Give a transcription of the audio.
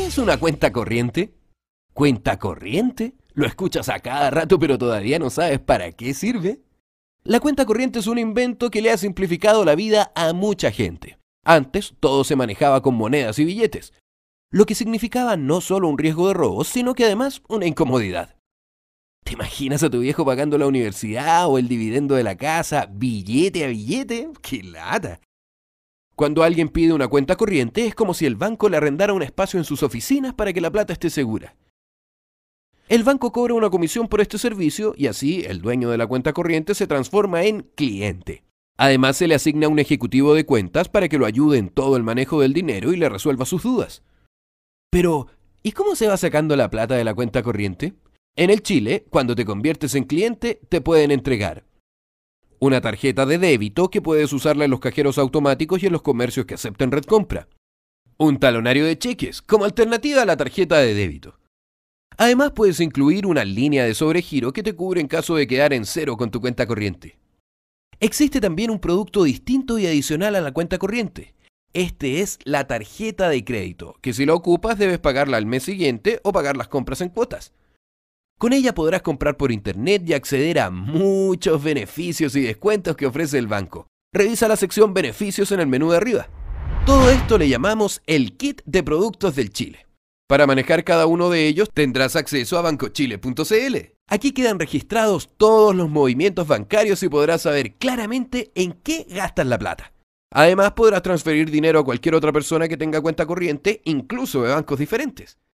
¿Qué es una cuenta corriente? ¿Cuenta corriente? Lo escuchas a cada rato, pero todavía no sabes para qué sirve. La cuenta corriente es un invento que le ha simplificado la vida a mucha gente. Antes, todo se manejaba con monedas y billetes, lo que significaba no solo un riesgo de robo, sino que además una incomodidad. ¿Te imaginas a tu viejo pagando la universidad o el dividendo de la casa, billete a billete? ¡Qué lata! Cuando alguien pide una cuenta corriente, es como si el banco le arrendara un espacio en sus oficinas para que la plata esté segura. El banco cobra una comisión por este servicio y así el dueño de la cuenta corriente se transforma en cliente. Además, se le asigna un ejecutivo de cuentas para que lo ayude en todo el manejo del dinero y le resuelva sus dudas. Pero, ¿y cómo se va sacando la plata de la cuenta corriente? En el Chile, cuando te conviertes en cliente, te pueden entregar una tarjeta de débito que puedes usarla en los cajeros automáticos y en los comercios que acepten Red Compra. Un talonario de cheques, como alternativa a la tarjeta de débito. Además, puedes incluir una línea de sobregiro que te cubre en caso de quedar en cero con tu cuenta corriente. Existe también un producto distinto y adicional a la cuenta corriente. Este es la tarjeta de crédito, que si la ocupas debes pagarla al mes siguiente o pagar las compras en cuotas. Con ella podrás comprar por internet y acceder a muchos beneficios y descuentos que ofrece el banco. Revisa la sección beneficios en el menú de arriba. Todo esto le llamamos el kit de productos del Chile. Para manejar cada uno de ellos tendrás acceso a bancochile.cl. Aquí quedan registrados todos los movimientos bancarios y podrás saber claramente en qué gastas la plata. Además podrás transferir dinero a cualquier otra persona que tenga cuenta corriente, incluso de bancos diferentes.